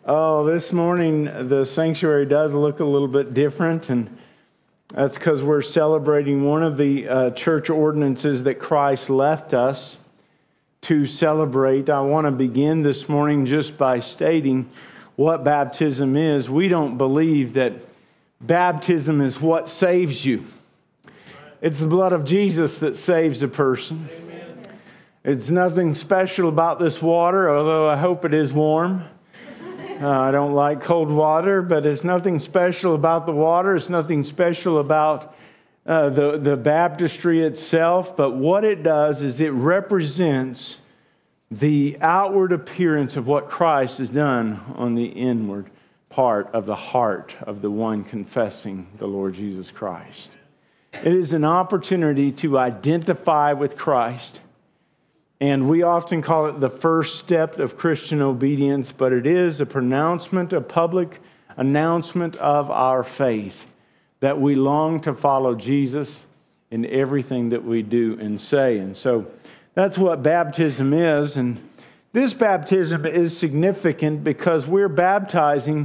Oh, this morning the sanctuary does look a little bit different, and that's because we're celebrating one of the church ordinances that Christ left us to celebrate. I want to begin this morning just by stating what baptism is. We don't believe that baptism is what saves you. It's the blood of Jesus that saves a person. Amen. It's nothing special about this water, although I hope it is warm. I don't like cold water, but it's nothing special about the water. It's nothing special about the baptistry itself. But what it does is it represents the outward appearance of what Christ has done on the inward part of the heart of the one confessing the Lord Jesus Christ. It is an opportunity to identify with Christ. And we often call it the first step of Christian obedience, but it is a pronouncement, a public announcement of our faith, that we long to follow Jesus in everything that we do and say. And so that's what baptism is. And this baptism is significant because we're baptizing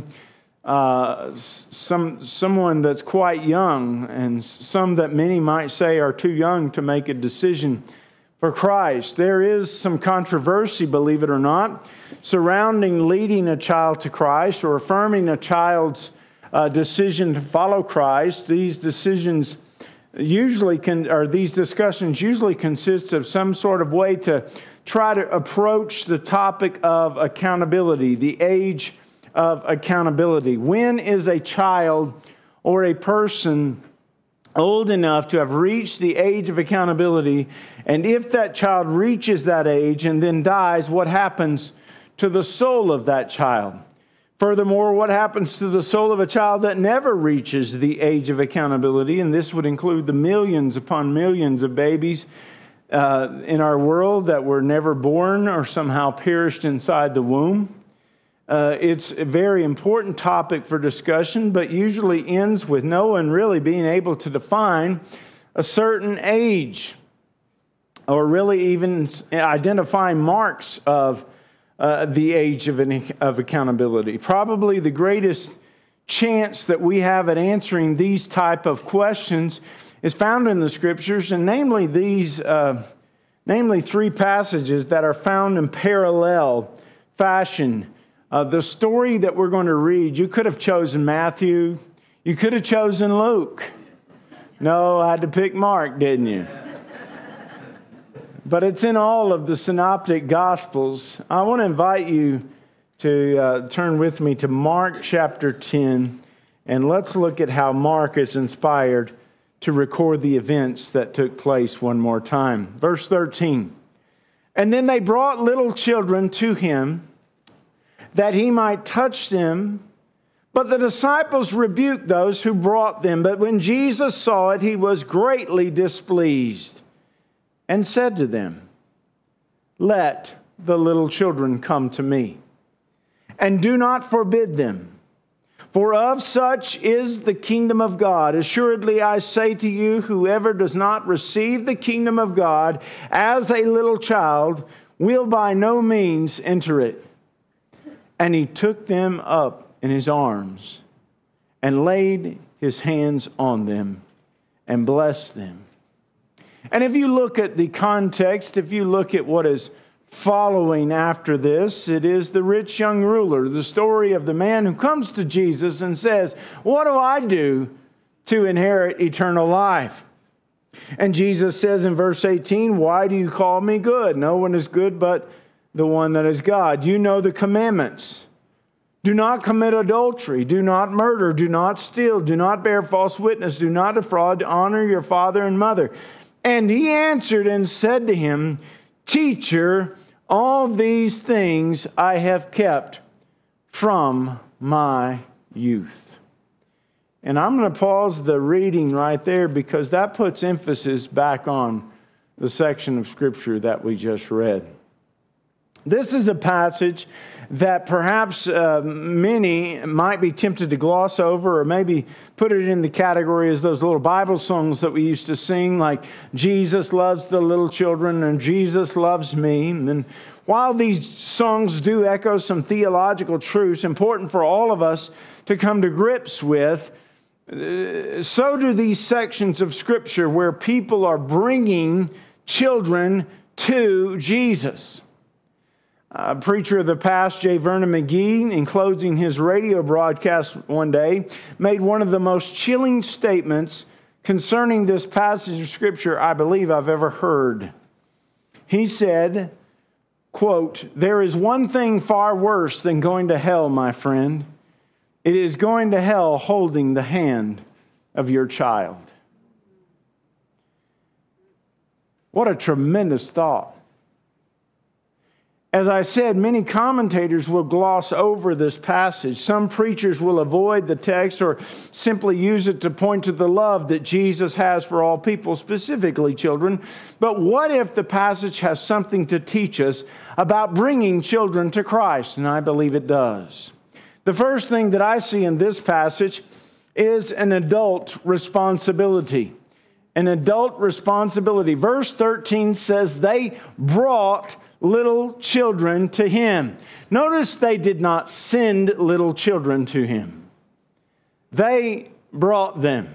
someone that's quite young, and some that many might say are too young to make a decision for Christ. There is some controversy, believe it or not, surrounding leading a child to Christ or affirming a child's decision to follow Christ. These discussions usually consist of some sort of way to try to approach the topic of accountability, the age of accountability. When is a child or a person old enough to have reached the age of accountability? And if that child reaches that age and then dies, what happens to the soul of that child? Furthermore, what happens to the soul of a child that never reaches the age of accountability? And this would include the millions upon millions of babies in our world that were never born or somehow perished inside the womb. It's a very important topic for discussion, but usually ends with no one really being able to define a certain age, or really even identifying marks of the age of accountability. Probably the greatest chance that we have at answering these type of questions is found in the Scriptures, and namely three passages that are found in parallel fashion. The story that we're going to read, you could have chosen Matthew. You could have chosen Luke. No, I had to pick Mark, didn't you? But it's in all of the synoptic Gospels. I want to invite you to turn with me to Mark chapter 10, and let's look at how Mark is inspired to record the events that took place one more time. Verse 13. And then they brought little children to him, that he might touch them. But the disciples rebuked those who brought them. But when Jesus saw it, he was greatly displeased and said to them, let the little children come to me, and do not forbid them, for of such is the kingdom of God. Assuredly, I say to you, whoever does not receive the kingdom of God as a little child will by no means enter it. And he took them up in his arms and laid his hands on them and blessed them. And if you look at the context, if you look at what is following after this, it is the rich young ruler, the story of the man who comes to Jesus and says, what do I do to inherit eternal life? And Jesus says in verse 18, why do you call me good? No one is good but the one that is God. You know the commandments. Do not commit adultery. Do not murder. Do not steal. Do not bear false witness. Do not defraud. Honor your father and mother. And he answered and said to him, Teacher, all these things I have kept from my youth. And I'm going to pause the reading right there because that puts emphasis back on the section of Scripture that we just read. This is a passage that perhaps many might be tempted to gloss over, or maybe put it in the category as those little Bible songs that we used to sing, like Jesus loves the little children and Jesus loves me. And while these songs do echo some theological truths important for all of us to come to grips with, so do these sections of Scripture where people are bringing children to Jesus. A preacher of the past, J. Vernon McGee, in closing his radio broadcast one day, made one of the most chilling statements concerning this passage of Scripture I believe I've ever heard. He said, quote, "There is one thing far worse than going to hell, my friend. It is going to hell holding the hand of your child." What a tremendous thought. As I said, many commentators will gloss over this passage. Some preachers will avoid the text or simply use it to point to the love that Jesus has for all people, specifically children. But what if the passage has something to teach us about bringing children to Christ? And I believe it does. The first thing that I see in this passage is an adult responsibility. An adult responsibility. Verse 13 says they brought little children to him. Notice they did not send little children to him. They brought them.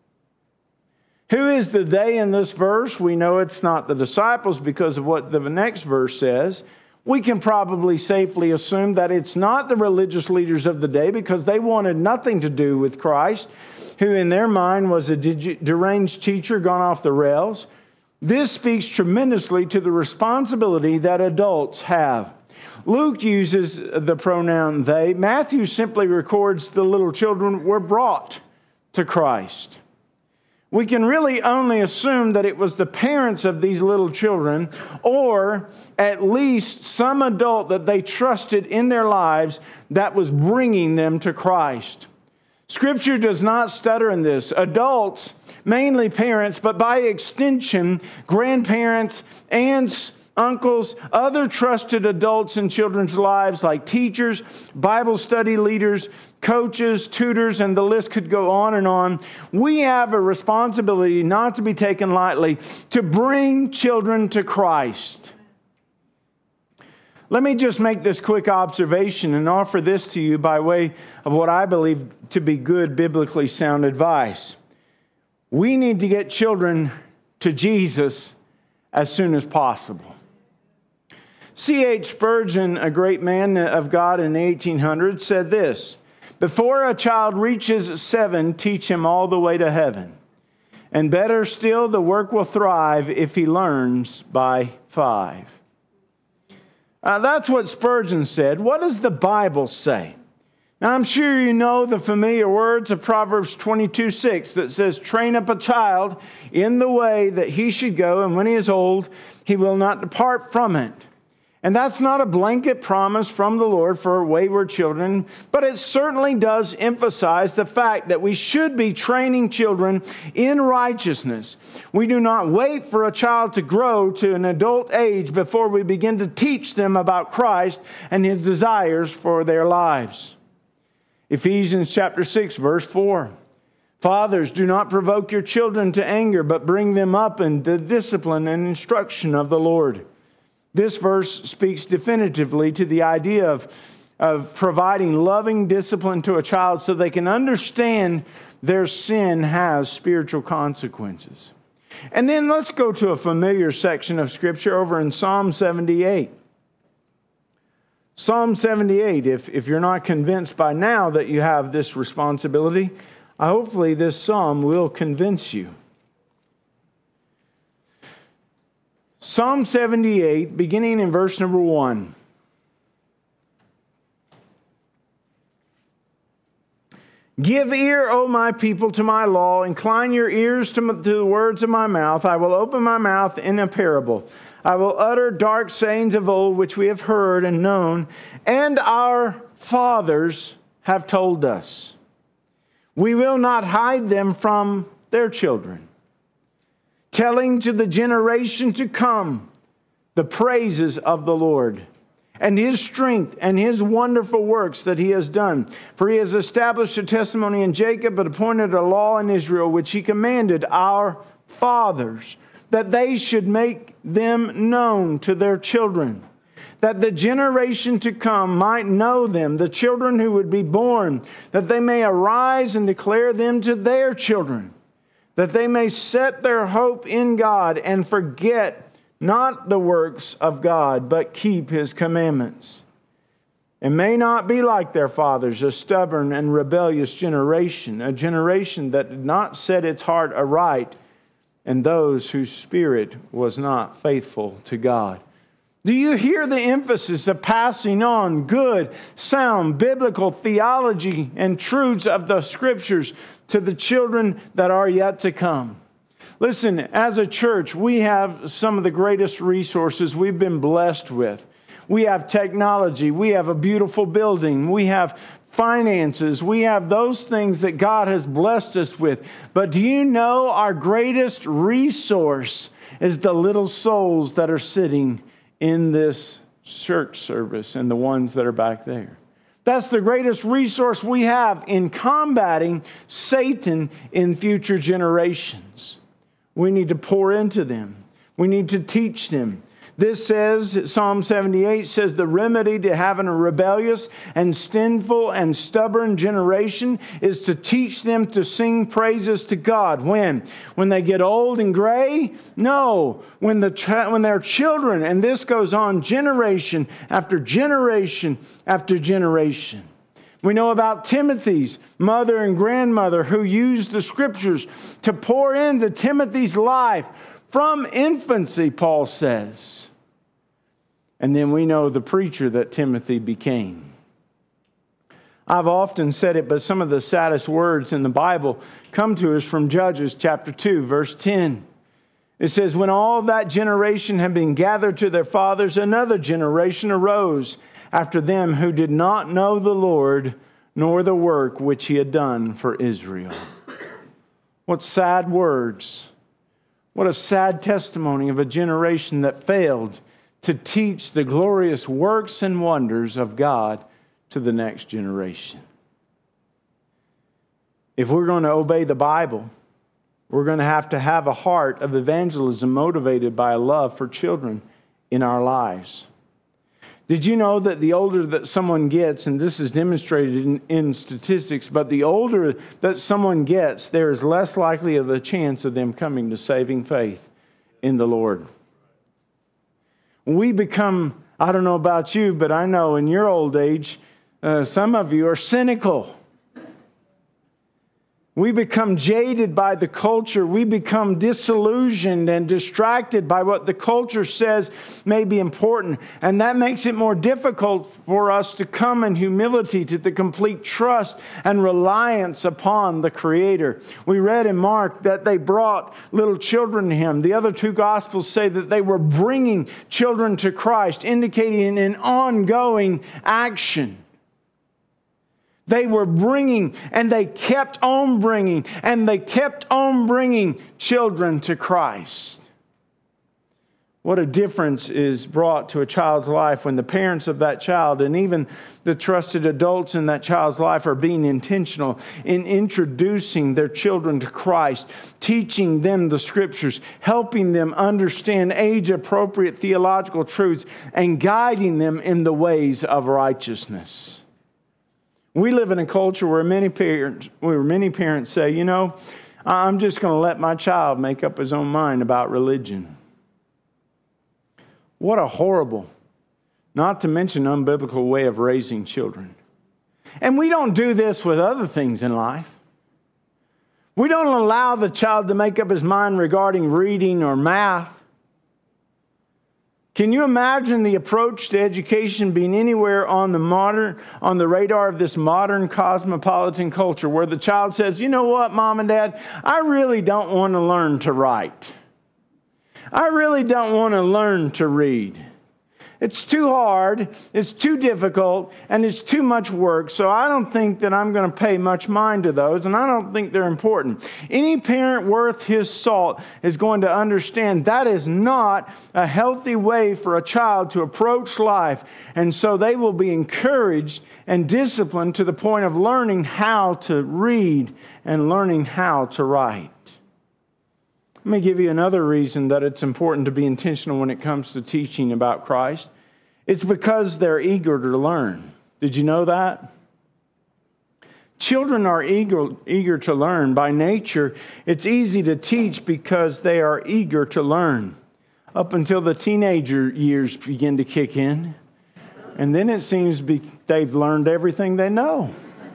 Who is the they in this verse? We know it's not the disciples because of what the next verse says. We can probably safely assume that it's not the religious leaders of the day because they wanted nothing to do with Christ, who in their mind was a deranged teacher gone off the rails. This speaks tremendously to the responsibility that adults have. Luke uses the pronoun they. Matthew simply records the little children were brought to Christ. We can really only assume that it was the parents of these little children, or at least some adult that they trusted in their lives that was bringing them to Christ. Scripture does not stutter in this. Adults, mainly parents, but by extension, grandparents, aunts, uncles, other trusted adults in children's lives like teachers, Bible study leaders, coaches, tutors, and the list could go on and on. We have a responsibility not to be taken lightly to bring children to Christ. Let me just make this quick observation and offer this to you by way of what I believe to be good, biblically sound advice. We need to get children to Jesus as soon as possible. C.H. Spurgeon, a great man of God in the 1800s, said this: "Before a child reaches 7, teach him all the way to heaven. And better still, the work will thrive if he learns by 5. That's what Spurgeon said. What does the Bible say? Now, I'm sure you know the familiar words of Proverbs 22:6 that says, "Train up a child in the way that he should go, and when he is old, he will not depart from it." And that's not a blanket promise from the Lord for wayward children, but it certainly does emphasize the fact that we should be training children in righteousness. We do not wait for a child to grow to an adult age before we begin to teach them about Christ and His desires for their lives. Ephesians chapter 6, verse 4. "Fathers, do not provoke your children to anger, but bring them up in the discipline and instruction of the Lord." This verse speaks definitively to the idea of providing loving discipline to a child so they can understand their sin has spiritual consequences. And then let's go to a familiar section of Scripture over in Psalm 78. Psalm 78, if you're not convinced by now that you have this responsibility, hopefully this psalm will convince you. Psalm 78, beginning in verse number 1. "Give ear, O my people, to my law. Incline your ears to the words of my mouth. I will open my mouth in a parable. I will utter dark sayings of old, which we have heard and known, and our fathers have told us. We will not hide them from their children, telling to the generation to come the praises of the Lord and His strength and His wonderful works that He has done. For He has established a testimony in Jacob, but appointed a law in Israel, which He commanded our fathers, that they should make them known to their children, that the generation to come might know them, the children who would be born, that they may arise and declare them to their children, that they may set their hope in God and forget not the works of God, but keep His commandments, and may not be like their fathers, a stubborn and rebellious generation, a generation that did not set its heart aright, and those whose spirit was not faithful to God. Do you hear the emphasis of passing on good, sound, biblical theology and truths of the Scriptures to the children that are yet to come? Listen, as a church, we have some of the greatest resources we've been blessed with. We have technology. We have a beautiful building. We have finances. We have those things that God has blessed us with. But do you know our greatest resource is the little souls that are sitting in this church service and the ones that are back there? That's the greatest resource we have in combating Satan in future generations. We need to pour into them. We need to teach them. This says, Psalm 78 says, the remedy to having a rebellious and sinful and stubborn generation is to teach them to sing praises to God. When? When they get old and gray? No. When they're children. And this goes on generation after generation after generation. We know about Timothy's mother and grandmother who used the Scriptures to pour into Timothy's life from infancy, Paul says. And then we know the preacher that Timothy became. I've often said it, but some of the saddest words in the Bible come to us from Judges chapter 2, verse 10. It says, when all that generation had been gathered to their fathers, another generation arose after them who did not know the Lord, nor the work which He had done for Israel. What sad words. What a sad testimony of a generation that failed to teach the glorious works and wonders of God to the next generation. If we're going to obey the Bible, we're going to have a heart of evangelism motivated by a love for children in our lives. Did you know that the older that someone gets, and this is demonstrated in statistics, but the older that someone gets, there is less likely of a chance of them coming to saving faith in the Lord. We become, I don't know about you, but I know in your old age, some of you are cynical. We become jaded by the culture. We become disillusioned and distracted by what the culture says may be important. And that makes it more difficult for us to come in humility to the complete trust and reliance upon the Creator. We read in Mark that they brought little children to Him. The other two Gospels say that they were bringing children to Christ, indicating an ongoing action. They were bringing, and they kept on bringing, and they kept on bringing children to Christ. What a difference is brought to a child's life when the parents of that child and even the trusted adults in that child's life are being intentional in introducing their children to Christ, teaching them the Scriptures, helping them understand age-appropriate theological truths, and guiding them in the ways of righteousness. We live in a culture where many parents say, you know, I'm just going to let my child make up his own mind about religion. What a horrible, not to mention unbiblical way of raising children. And we don't do this with other things in life. We don't allow the child to make up his mind regarding reading or math. Can you imagine the approach to education being anywhere on the radar of this modern cosmopolitan culture where the child says, you know what, Mom and Dad, I really don't want to learn to write. I really don't want to learn to read. It's too hard, it's too difficult, and it's too much work, so I don't think that I'm going to pay much mind to those, and I don't think they're important. Any parent worth his salt is going to understand that is not a healthy way for a child to approach life, and so they will be encouraged and disciplined to the point of learning how to read and learning how to write. Let me give you another reason that it's important to be intentional when it comes to teaching about Christ. It's because they're eager to learn. Did you know that? Children are eager to learn. By nature, it's easy to teach because they are eager to learn. Up until the teenager years begin to kick in. And then it seems they've learned everything they know.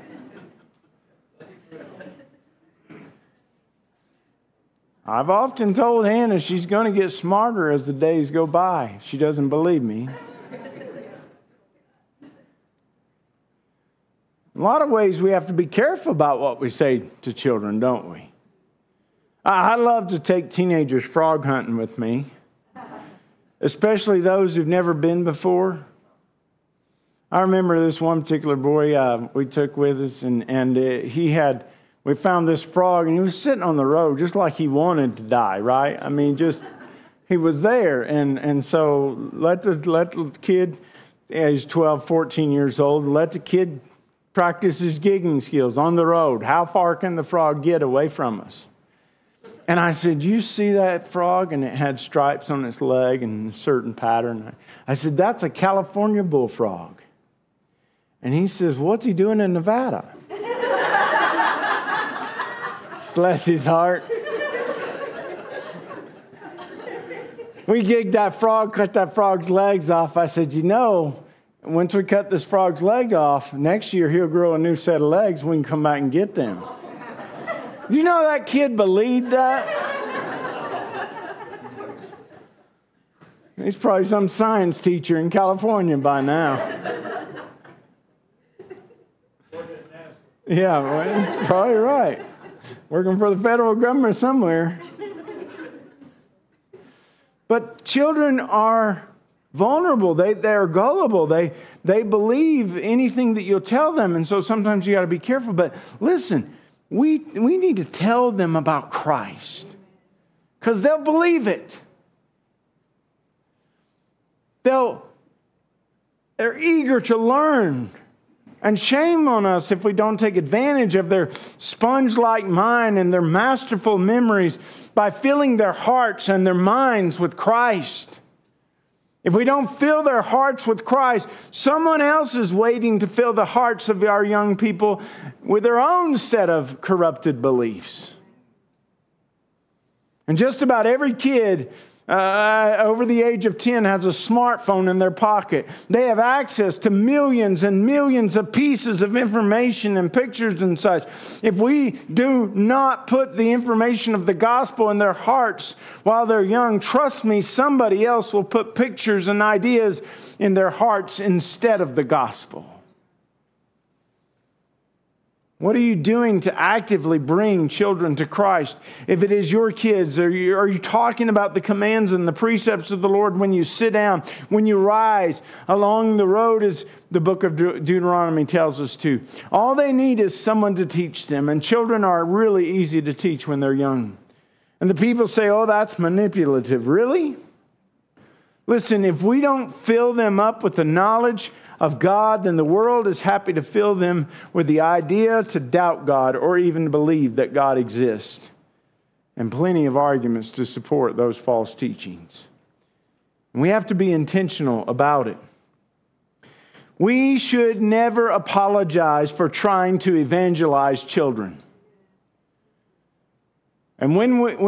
I've often told Hannah she's going to get smarter as the days go by. She doesn't believe me. In a lot of ways, we have to be careful about what we say to children, don't we? I love to take teenagers frog hunting with me, especially those who've never been before. I remember this one particular boy we took with us, and we found this frog, and he was sitting on the road just like he wanted to die, right? I mean, just, he was there. And so let the kid, he's 12, 14 years old, let the kid practice his gigging skills on the road. How far can the frog get away from us? And I said, you see that frog? And it had stripes on its leg and a certain pattern. I said, that's a California bullfrog. And he says, what's he doing in Nevada? Bless his heart. We gigged that frog, cut that frog's legs off. I said, once we cut this frog's leg off, next year he'll grow a new set of legs. We can come back and get them. You know that kid believed that? He's probably some science teacher in California by now. Yeah, well, he's probably right. Working for the federal government somewhere. But children are vulnerable. They're gullible. They believe anything that you'll tell them. And so sometimes you got to be careful. But listen, we need to tell them about Christ. Because they'll believe it. They're eager to learn. And shame on us if we don't take advantage of their sponge-like mind and their masterful memories by filling their hearts and their minds with Christ. If we don't fill their hearts with Christ, someone else is waiting to fill the hearts of our young people with their own set of corrupted beliefs. And just about every kid over the age of 10 has a smartphone in their pocket. They have access to millions and millions of pieces of information and pictures and such. If we do not put the information of the gospel in their hearts while they're young, trust me, somebody else will put pictures and ideas in their hearts instead of the gospel. What are you doing to actively bring children to Christ? If it is your kids, are you talking about the commands and the precepts of the Lord when you sit down, when you rise along the road, as the book of Deuteronomy tells us to? All they need is someone to teach them, and children are really easy to teach when they're young. And the people say, oh, that's manipulative. Really? Listen, if we don't fill them up with the knowledge of God, then the world is happy to fill them with the idea to doubt God or even believe that God exists. And plenty of arguments to support those false teachings. And we have to be intentional about it. We should never apologize for trying to evangelize children. And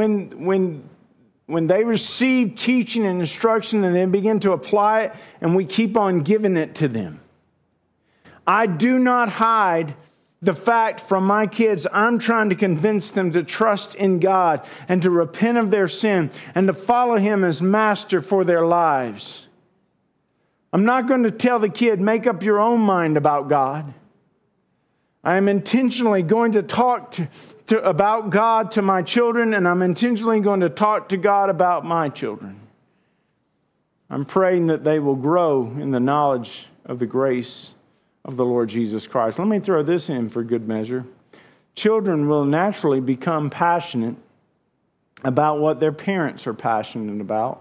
when they receive teaching and instruction and they begin to apply it, and we keep on giving it to them. I do not hide the fact from my kids. I'm trying to convince them to trust in God and to repent of their sin and to follow Him as master for their lives. I'm not going to tell the kid, make up your own mind about God. I am intentionally going to talk about God to my children, and I'm intentionally going to talk to God about my children. I'm praying that they will grow in the knowledge of the grace of the Lord Jesus Christ. Let me throw this in for good measure. Children will naturally become passionate about what their parents are passionate about.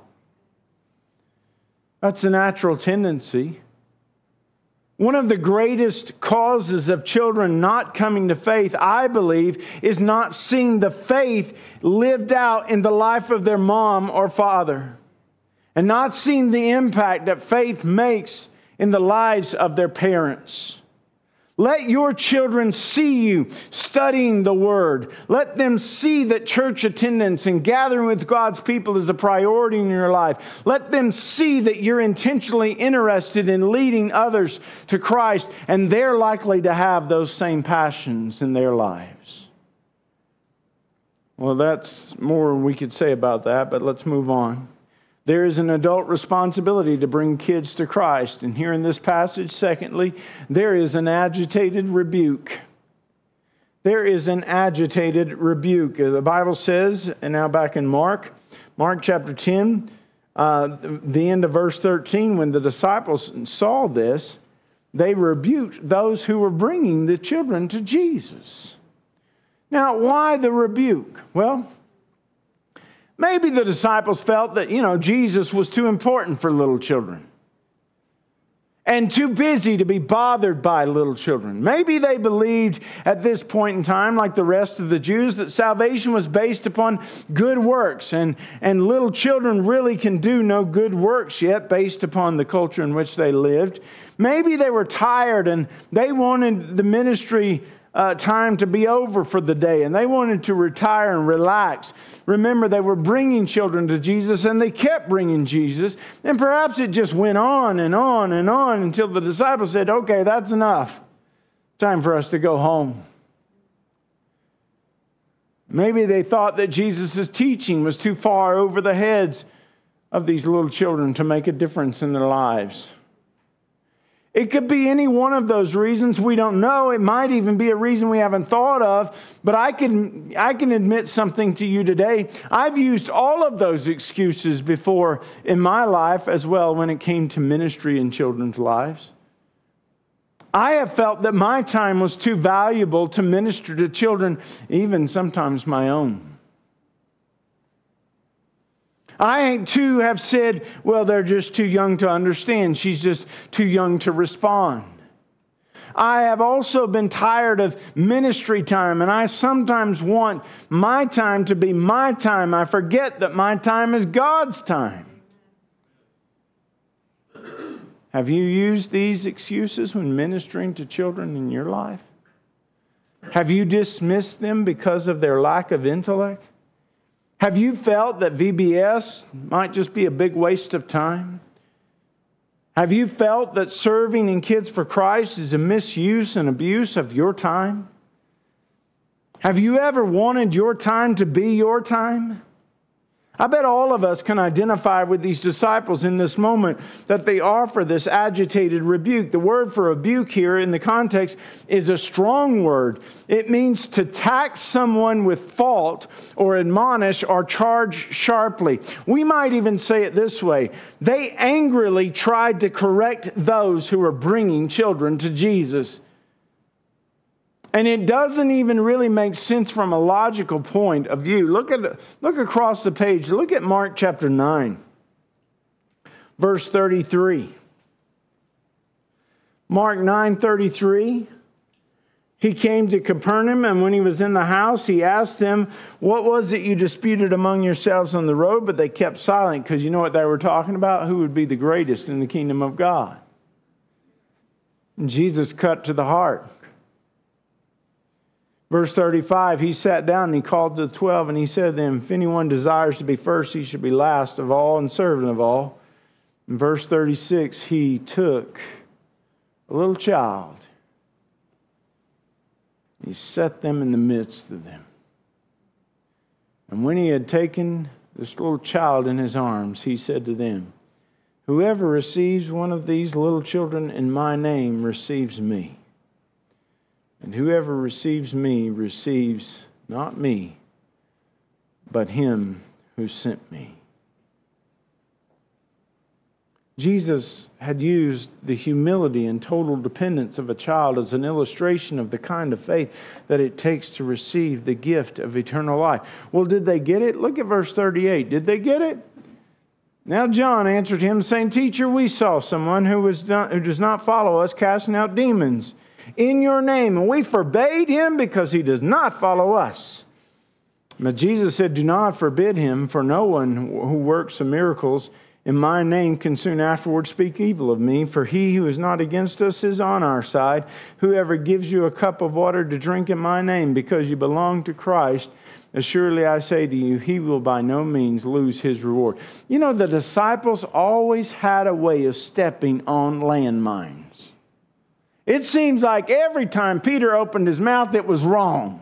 That's a natural tendency. One of the greatest causes of children not coming to faith, I believe, is not seeing the faith lived out in the life of their mom or father, and not seeing the impact that faith makes in the lives of their parents. Let your children see you studying the Word. Let them see that church attendance and gathering with God's people is a priority in your life. Let them see that you're intentionally interested in leading others to Christ, and they're likely to have those same passions in their lives. Well, that's more we could say about that, but let's move on. There is an adult responsibility to bring kids to Christ. And here in this passage, secondly, there is an agitated rebuke. There is an agitated rebuke. The Bible says, and now back in Mark chapter 10, the end of verse 13, when the disciples saw this, they rebuked those who were bringing the children to Jesus. Now, why the rebuke? Well, maybe the disciples felt that, Jesus was too important for little children and too busy to be bothered by little children. Maybe they believed at this point in time, like the rest of the Jews, that salvation was based upon good works, and little children really can do no good works yet based upon the culture in which they lived. Maybe they were tired and they wanted the ministry time to be over for the day, and they wanted to retire and relax. Remember, they were bringing children to Jesus, and they kept bringing Jesus, and perhaps it just went on and on and on until the disciples said, okay, that's enough. Time for us to go home. Maybe they thought that Jesus' teaching was too far over the heads of these little children to make a difference in their lives. It could be any one of those reasons. We don't know. It might even be a reason we haven't thought of. But I can admit something to you today. I've used all of those excuses before in my life as well when it came to ministry in children's lives. I have felt that my time was too valuable to minister to children, even sometimes my own. I too have said, well, they're just too young to understand. She's just too young to respond. I have also been tired of ministry time, and I sometimes want my time to be my time. I forget that my time is God's time. Have you used these excuses when ministering to children in your life? Have you dismissed them because of their lack of intellect? Have you felt that VBS might just be a big waste of time? Have you felt that serving in Kids for Christ is a misuse and abuse of your time? Have you ever wanted your time to be your time? I bet all of us can identify with these disciples in this moment that they offer this agitated rebuke. The word for rebuke here in the context is a strong word. It means to tax someone with fault or admonish or charge sharply. We might even say it this way. They angrily tried to correct those who were bringing children to Jesus. And it doesn't even really make sense from a logical point of view. Look across the page. Look at Mark chapter 9, verse 33. Mark 9:33. He came to Capernaum, and when he was in the house, he asked them, what was it you disputed among yourselves on the road? But they kept silent, because you know what they were talking about? Who would be the greatest in the kingdom of God? And Jesus cut to the heart. Verse 35, he sat down and he called the 12 and he said to them, if anyone desires to be first, he should be last of all and servant of all. In verse 36, he took a little child. He set them in the midst of them. And when he had taken this little child in his arms, he said to them, whoever receives one of these little children in my name receives me. And whoever receives me receives not me, but him who sent me. Jesus had used the humility and total dependence of a child as an illustration of the kind of faith that it takes to receive the gift of eternal life. Well, did they get it? Look at verse 38. Did they get it? Now John answered him, saying, Teacher, we saw someone who does not follow us casting out demons in your name, and we forbade him because he does not follow us. But Jesus said, Do not forbid him, for no one who works some miracles in my name can soon afterward speak evil of me, for he who is not against us is on our side. Whoever gives you a cup of water to drink in my name, because you belong to Christ, assuredly I say to you, he will by no means lose his reward. You know, the disciples always had a way of stepping on landmines. It seems like every time Peter opened his mouth, it was wrong.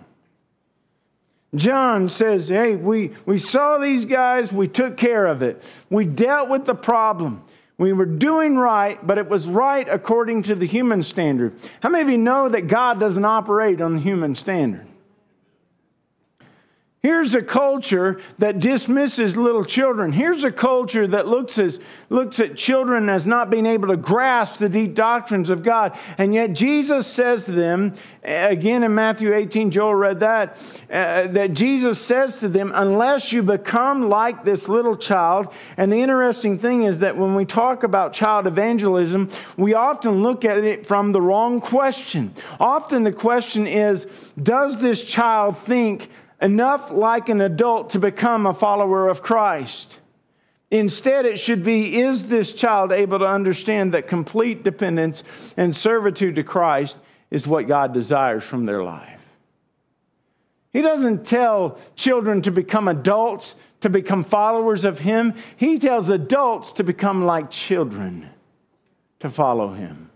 John says, hey, we saw these guys, we took care of it. We dealt with the problem. We were doing right, but it was right according to the human standard. How many of you know that God doesn't operate on the human standard? Here's a culture that dismisses little children. Here's a culture that looks at children as not being able to grasp the deep doctrines of God. And yet Jesus says to them, again in Matthew 18, Joel read that Jesus says to them, unless you become like this little child. And the interesting thing is that when we talk about child evangelism, we often look at it from the wrong question. Often the question is, does this child think enough like an adult to become a follower of Christ? Instead, it should be, is this child able to understand that complete dependence and servitude to Christ is what God desires from their life? He doesn't tell children to become adults, to become followers of Him. He tells adults to become like children, to follow Him.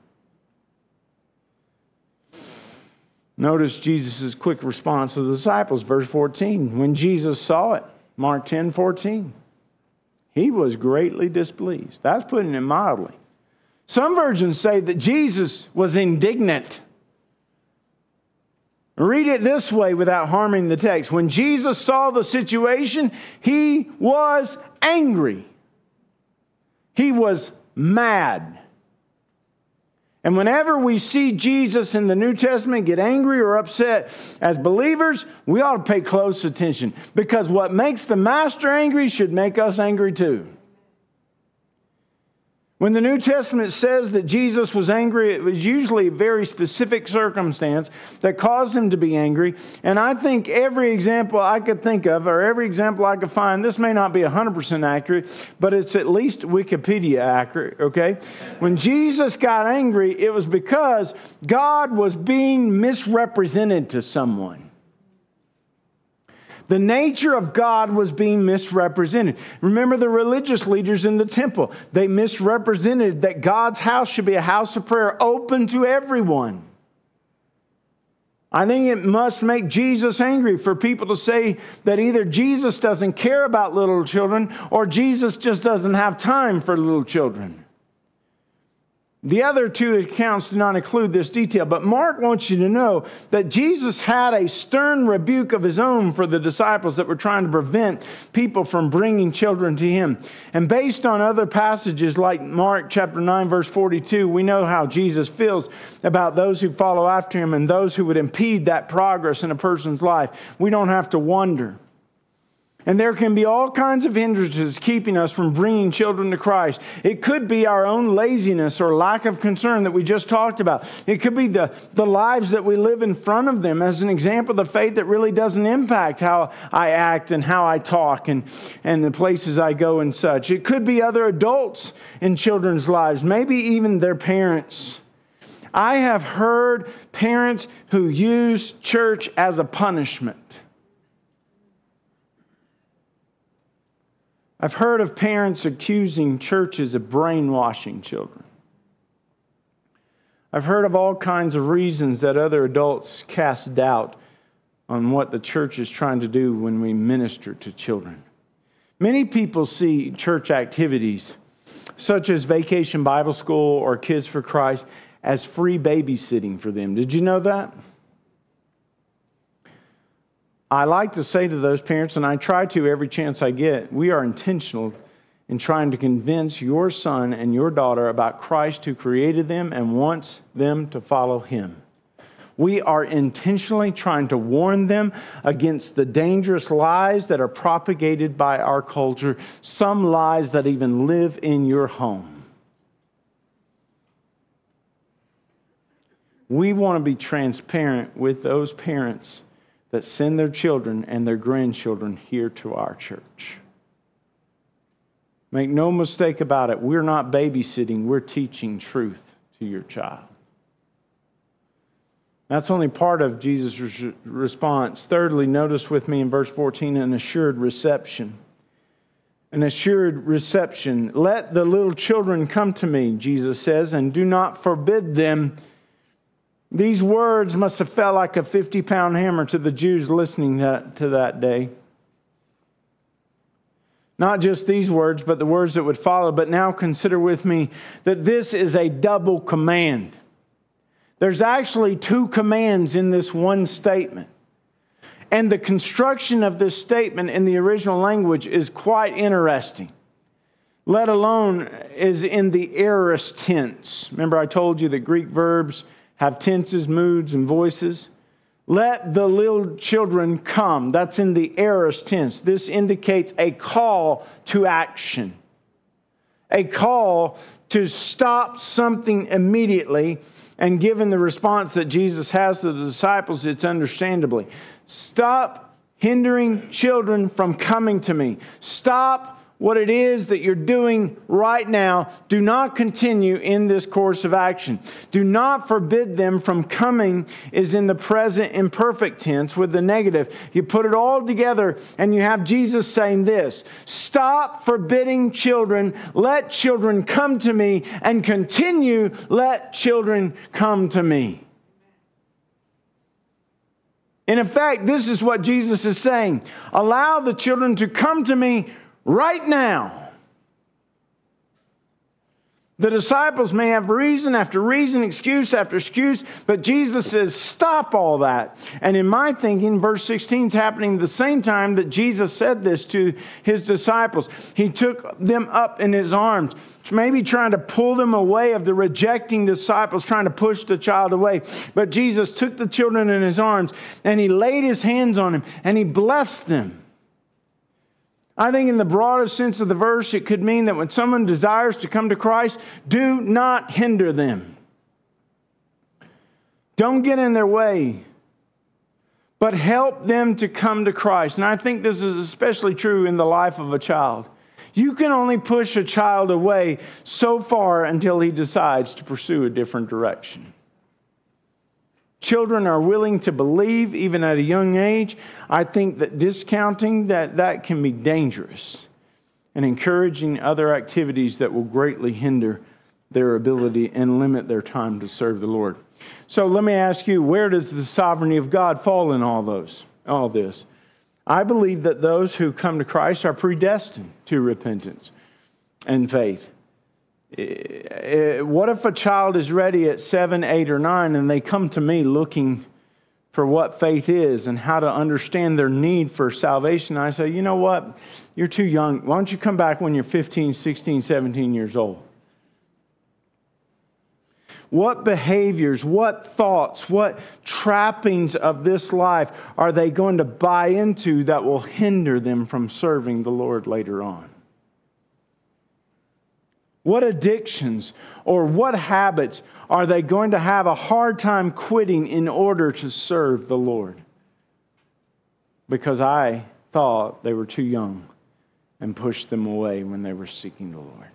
Notice Jesus' quick response to the disciples, verse 14. When Jesus saw it, Mark 10:14, he was greatly displeased. That's putting it mildly. Some versions say that Jesus was indignant. Read it this way without harming the text. When Jesus saw the situation, he was angry. He was mad. And whenever we see Jesus in the New Testament get angry or upset, as believers, we ought to pay close attention. Because what makes the Master angry should make us angry too. When the New Testament says that Jesus was angry, it was usually a very specific circumstance that caused him to be angry. And I think every example I could think of, or every example I could find, this may not be 100% accurate, but it's at least Wikipedia accurate, okay? When Jesus got angry, it was because God was being misrepresented to someone. The nature of God was being misrepresented. Remember the religious leaders in the temple. They misrepresented that God's house should be a house of prayer open to everyone. I think it must make Jesus angry for people to say that either Jesus doesn't care about little children or Jesus just doesn't have time for little children. The other two accounts do not include this detail, but Mark wants you to know that Jesus had a stern rebuke of his own for the disciples that were trying to prevent people from bringing children to him. And based on other passages like Mark chapter 9, verse 42, we know how Jesus feels about those who follow after him and those who would impede that progress in a person's life. We don't have to wonder. And there can be all kinds of hindrances keeping us from bringing children to Christ. It could be our own laziness or lack of concern that we just talked about. It could be the lives that we live in front of them as an example of the faith that really doesn't impact how I act and how I talk and the places I go and such. It could be other adults in children's lives, maybe even their parents. I have heard parents who use church as a punishment. I've heard of parents accusing churches of brainwashing children. I've heard of all kinds of reasons that other adults cast doubt on what the church is trying to do when we minister to children. Many people see church activities, such as Vacation Bible School or Kids for Christ, as free babysitting for them. Did you know that? I like to say to those parents, and I try to every chance I get, we are intentional in trying to convince your son and your daughter about Christ who created them and wants them to follow Him. We are intentionally trying to warn them against the dangerous lies that are propagated by our culture, some lies that even live in your home. We want to be transparent with those parents that send their children and their grandchildren here to our church. Make no mistake about it, we're not babysitting, we're teaching truth to your child. That's only part of Jesus' response. Thirdly, notice with me in verse 14, an assured reception. An assured reception. Let the little children come to me, Jesus says, and do not forbid them. These words must have felt like a 50-pound hammer to the Jews listening to that day. Not just these words, but the words that would follow. But now consider with me that this is a double command. There's actually two commands in this one statement. And the construction of this statement in the original language is quite interesting. Let alone is in the aorist tense. Remember I told you that Greek verbs have tenses, moods, and voices. Let the little children come. That's in the aorist tense. This indicates a call to action. A call to stop something immediately. And given the response that Jesus has to the disciples, it's understandably. Stop hindering children from coming to me. Stop what it is that you're doing right now. Do not continue in this course of action. Do not forbid them from coming is in the present imperfect tense with the negative. You put it all together and you have Jesus saying this: stop forbidding children. Let children come to me, and continue, let children come to me. In effect, this is what Jesus is saying. Allow the children to come to me right now. The disciples may have reason after reason, excuse after excuse, but Jesus says, stop all that. And in my thinking, verse 16 is happening at the same time that Jesus said this to His disciples. He took them up in His arms, maybe trying to pull them away of the rejecting disciples, trying to push the child away. But Jesus took the children in His arms and He laid His hands on them and He blessed them. I think in the broadest sense of the verse, it could mean that when someone desires to come to Christ, do not hinder them. Don't get in their way, but help them to come to Christ. And I think this is especially true in the life of a child. You can only push a child away so far until he decides to pursue a different direction. Children are willing to believe even at a young age. I think that discounting that can be dangerous and encouraging other activities that will greatly hinder their ability and limit their time to serve the Lord. So let me ask you, where does the sovereignty of God fall in all this? I believe that those who come to Christ are predestined to repentance and faith. What if a child is ready at 7, 8, or 9 and they come to me looking for what faith is and how to understand their need for salvation? I say, you know what? You're too young. Why don't you come back when you're 15, 16, 17 years old? What behaviors, what thoughts, what trappings of this life are they going to buy into that will hinder them from serving the Lord later on? What addictions or what habits are they going to have a hard time quitting in order to serve the Lord? Because I thought they were too young and pushed them away when they were seeking the Lord.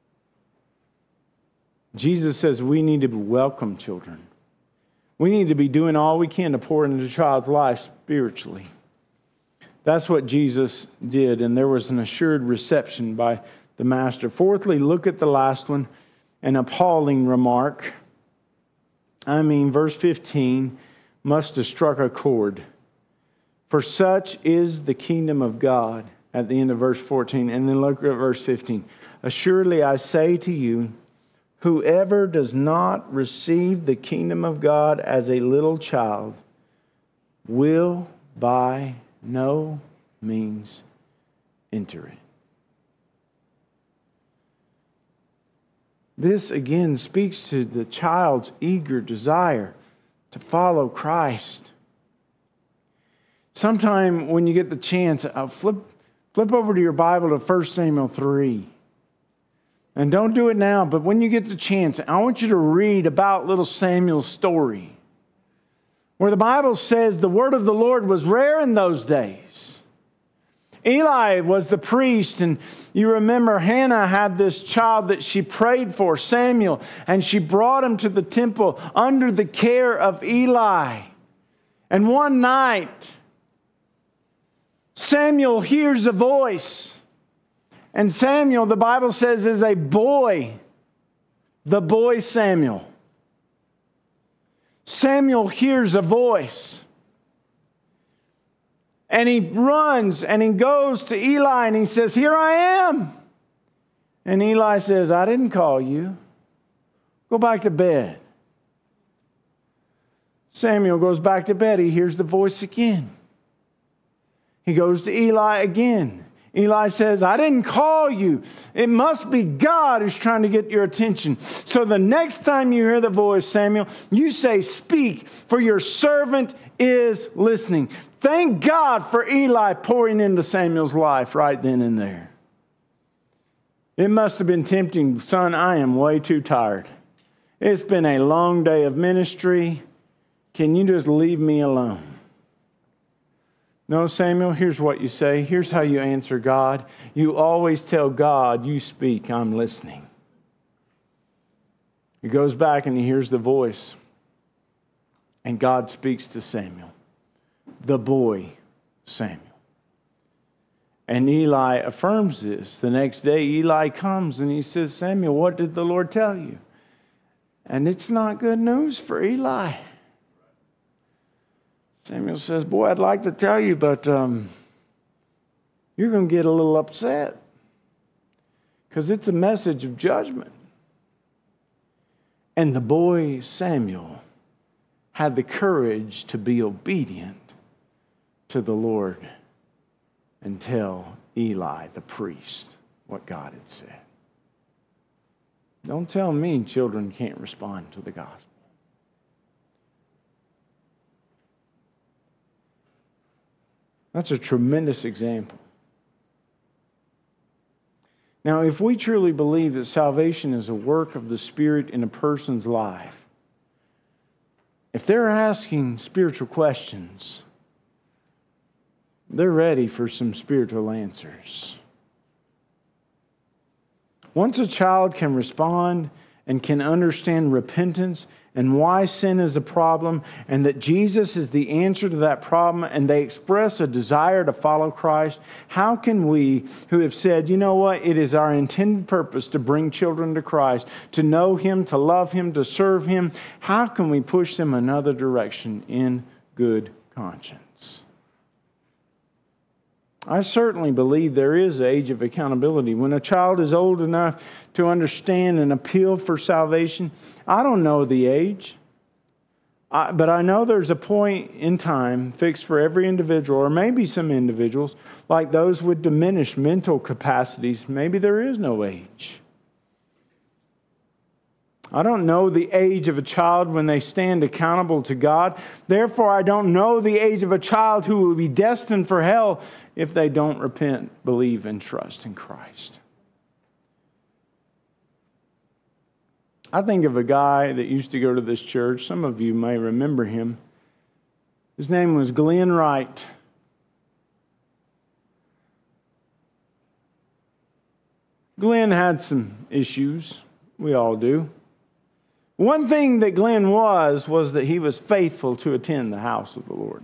Jesus says we need to welcome children. We need to be doing all we can to pour into the child's life spiritually. That's what Jesus did, and there was an assured reception by the Master. Fourthly, look at the last one, an appalling remark. Verse 15 must have struck a chord. For such is the kingdom of God, at the end of verse 14. And then look at verse 15. Assuredly I say to you, whoever does not receive the kingdom of God as a little child will by no means enter it. This again speaks to the child's eager desire to follow Christ. Sometime when you get the chance, flip over to your Bible to 1 Samuel 3. And don't do it now, but when you get the chance, I want you to read about little Samuel's story, where the Bible says the word of the Lord was rare in those days. Eli was the priest, and you remember Hannah had this child that she prayed for, Samuel, and she brought him to the temple under the care of Eli. And one night, Samuel hears a voice. And Samuel, the Bible says, is a boy. The boy Samuel. Samuel hears a voice. And he runs and he goes to Eli and he says, "Here I am." And Eli says, "I didn't call you. Go back to bed." Samuel goes back to bed. He hears the voice again. He goes to Eli again. Eli says, "I didn't call you. It must be God who's trying to get your attention." So the next time you hear the voice, Samuel, you say, "Speak, for your servant is listening." Thank God for Eli pouring into Samuel's life right then and there. It must have been tempting. "Son, I am way too tired. It's been a long day of ministry. Can you just leave me alone?" No, Samuel, here's what you say. Here's how you answer God. You always tell God, "You speak, I'm listening." He goes back and he hears the voice. And God speaks to Samuel, the boy Samuel. And Eli affirms this. The next day, Eli comes and he says, "Samuel, what did the Lord tell you?" And it's not good news for Eli. Samuel says, "Boy, I'd like to tell you, but you're going to get a little upset because it's a message of judgment." And the boy Samuel had the courage to be obedient to the Lord and tell Eli, the priest, what God had said. Don't tell me children can't respond to the gospel. That's a tremendous example. Now, if we truly believe that salvation is a work of the Spirit in a person's life, if they're asking spiritual questions, they're ready for some spiritual answers. Once a child can respond and can understand repentance and why sin is a problem, and that Jesus is the answer to that problem, and they express a desire to follow Christ, how can we, who have said, "You know what, it is our intended purpose to bring children to Christ, to know Him, to love Him, to serve Him," how can we push them another direction in good conscience? I certainly believe there is an age of accountability. When a child is old enough to understand and appeal for salvation, I don't know the age, but I know there's a point in time fixed for every individual, or maybe some individuals, like those with diminished mental capacities. Maybe there is no age. I don't know the age of a child when they stand accountable to God. Therefore, I don't know the age of a child who will be destined for hell if they don't repent, believe, and trust in Christ. I think of a guy that used to go to this church. Some of you may remember him. His name was Glenn Wright. Glenn had some issues. We all do. One thing that Glenn was that he was faithful to attend the house of the Lord.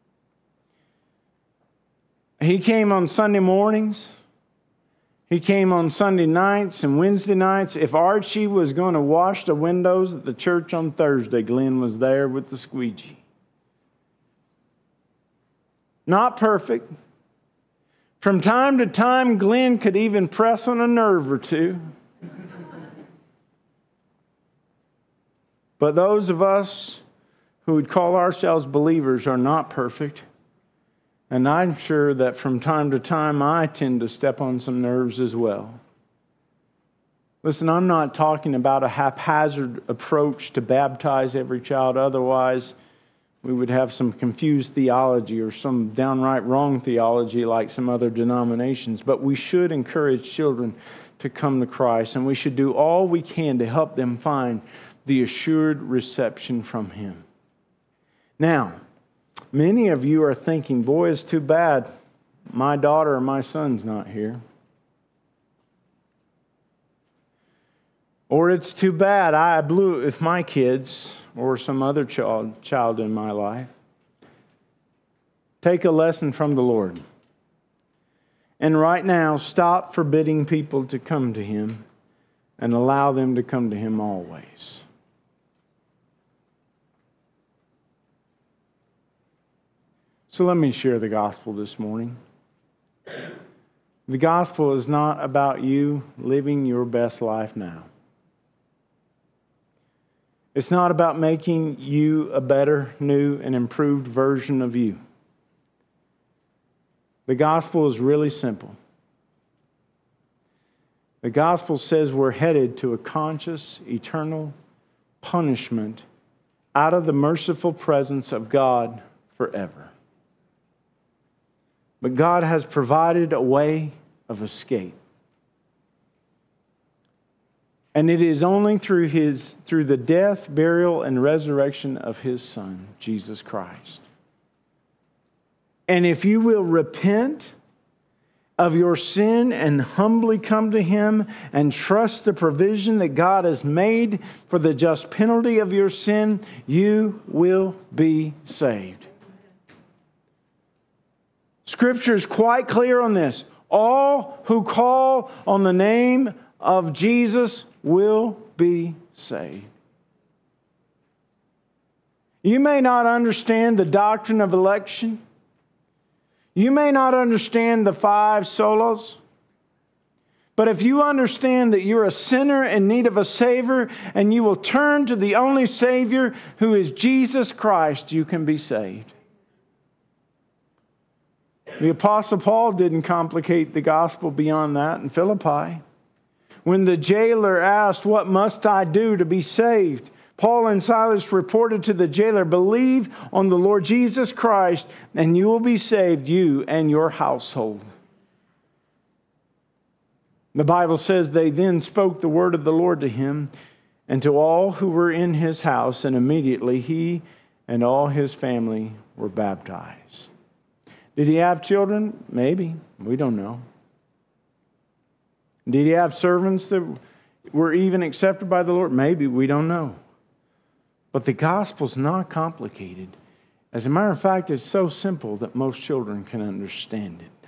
He came on Sunday mornings. He came on Sunday nights and Wednesday nights. If Archie was going to wash the windows at the church on Thursday, Glenn was there with the squeegee. Not perfect. From time to time, Glenn could even press on a nerve or two. But those of us who would call ourselves believers are not perfect. And I'm sure that from time to time I tend to step on some nerves as well. Listen, I'm not talking about a haphazard approach to baptize every child. Otherwise, we would have some confused theology or some downright wrong theology like some other denominations. But we should encourage children to come to Christ, and we should do all we can to help them find the assured reception from Him. Now, many of you are thinking, boy, it's too bad my daughter or my son's not here. Or it's too bad I blew it with my kids or some other child in my life. Take a lesson from the Lord. And right now, stop forbidding people to come to Him and allow them to come to Him always. So let me share the gospel this morning. The gospel is not about you living your best life now. It's not about making you a better, new, and improved version of you. The gospel is really simple. The gospel says we're headed to a conscious, eternal punishment out of the merciful presence of God forever. But God has provided a way of escape. And it is only through the death, burial, and resurrection of His Son, Jesus Christ. And if you will repent of your sin and humbly come to Him and trust the provision that God has made for the just penalty of your sin, you will be saved. Scripture is quite clear on this. All who call on the name of Jesus will be saved. You may not understand the doctrine of election. You may not understand the 5 solas. But if you understand that you're a sinner in need of a Savior and you will turn to the only Savior who is Jesus Christ, you can be saved. The Apostle Paul didn't complicate the gospel beyond that in Philippi. When the jailer asked, "What must I do to be saved?" Paul and Silas reported to the jailer, "Believe on the Lord Jesus Christ, and you will be saved, you and your household." The Bible says they then spoke the word of the Lord to him and to all who were in his house, and immediately he and all his family were baptized. Did he have children? Maybe. We don't know. Did he have servants that were even accepted by the Lord? Maybe. We don't know. But the gospel's not complicated. As a matter of fact, it's so simple that most children can understand it.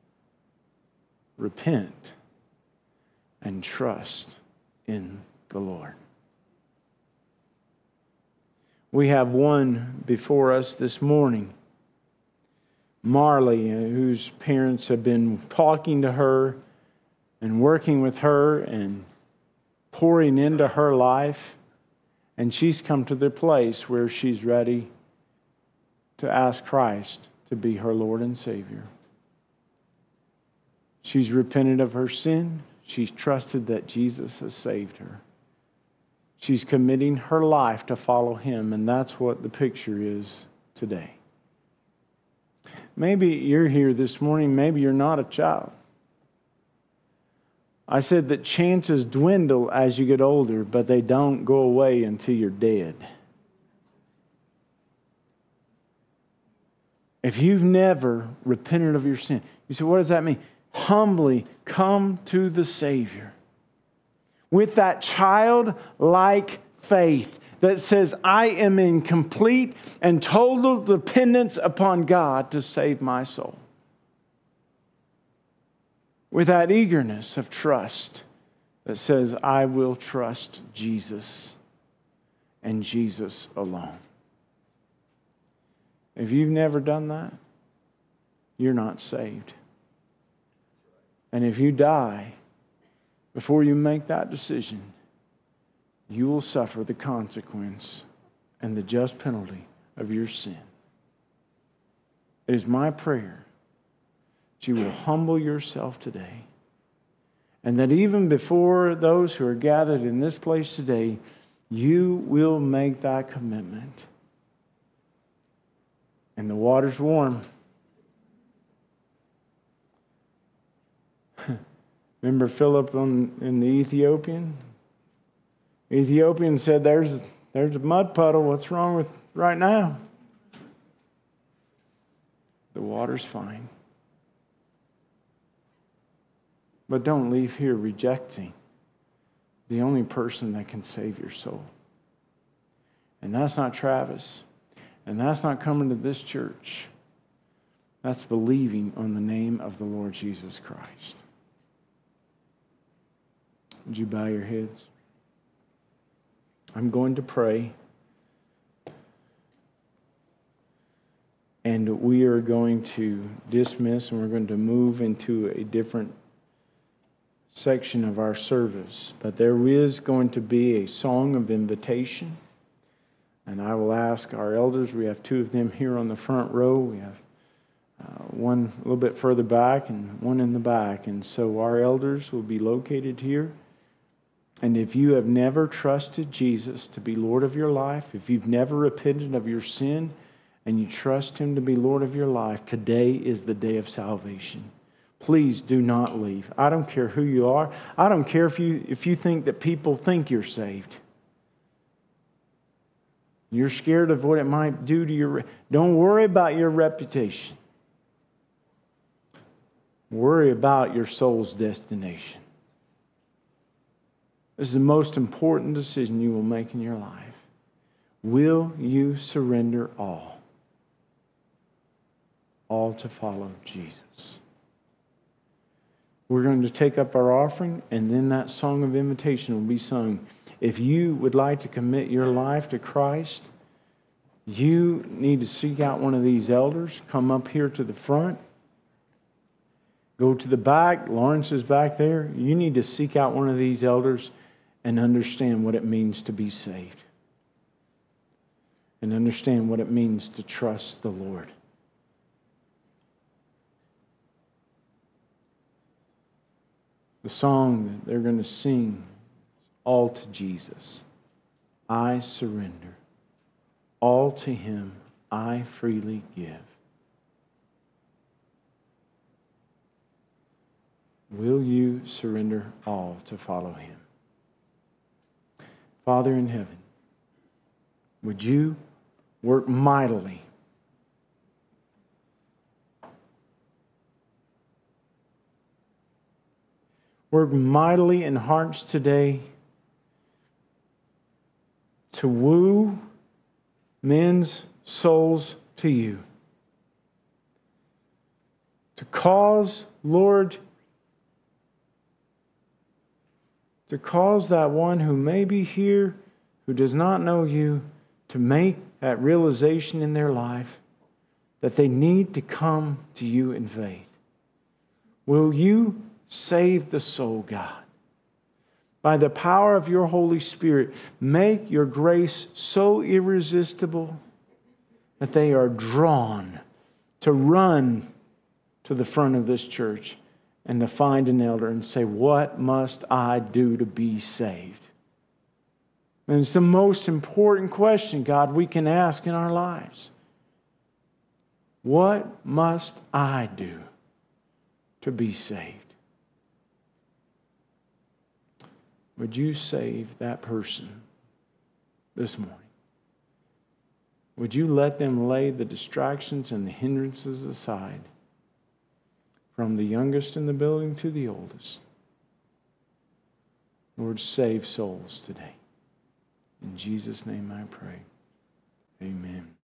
Repent and trust in the Lord. We have one before us this morning, Marley, whose parents have been talking to her and working with her and pouring into her life. And she's come to the place where she's ready to ask Christ to be her Lord and Savior. She's repented of her sin. She's trusted that Jesus has saved her. She's committing her life to follow Him, and that's what the picture is today. Maybe you're here this morning, maybe you're not a child. I said that chances dwindle as you get older, but they don't go away until you're dead. If you've never repented of your sin, you say, what does that mean? Humbly come to the Savior with that childlike faith that says, I am in complete and total dependence upon God to save my soul. With that eagerness of trust that says, I will trust Jesus and Jesus alone. If you've never done that, you're not saved. And if you die before you make that decision, you will suffer the consequence and the just penalty of your sin. It is my prayer that you will humble yourself today And that even before those who are gathered in this place today, you will make that commitment. And the water's warm. Remember Philip in the Ethiopian? The Ethiopian said, there's a mud puddle. What's wrong with right now? The water's fine. But don't leave here rejecting the only person that can save your soul. And that's not Travis. And that's not coming to this church. That's believing on the name of the Lord Jesus Christ. Would you bow your heads? I'm going to pray. And we are going to dismiss and we're going to move into a different section of our service. But there is going to be a song of invitation. And I will ask our elders, we have two of them here on the front row. We have one a little bit further back and one in the back. And so our elders will be located here. And if you have never trusted Jesus to be Lord of your life, if you've never repented of your sin and you trust Him to be Lord of your life, today is the day of salvation. Please do not leave. I don't care who you are. I don't care if you think that people think you're saved. You're scared of what it might do to your... Don't worry about your reputation. Worry about your soul's destination. This is the most important decision you will make in your life. Will you surrender all? All to follow Jesus. We're going to take up our offering, and then that song of invitation will be sung. If you would like to commit your life to Christ, you need to seek out one of these elders. Come up here to the front. Go to the back. Lawrence is back there. You need to seek out one of these elders and understand what it means to be saved. And understand what it means to trust the Lord. The song that they're going to sing is all to Jesus. I surrender. All to Him I freely give. Will you surrender all to follow Him? Father in heaven, would you work mightily in hearts today to woo men's souls to you. To cause, Lord, to cause that one who may be here, who does not know you, to make that realization in their life that they need to come to you in faith. Will you save the soul, God? By the power of your Holy Spirit, make your grace so irresistible that they are drawn to run to the front of this church and to find an elder and say, what must I do to be saved? And it's the most important question, God, we can ask in our lives. What must I do to be saved? Would you save that person this morning? Would you let them lay the distractions and the hindrances aside, from the youngest in the building to the oldest? Lord, save souls today. In Jesus' name I pray. Amen.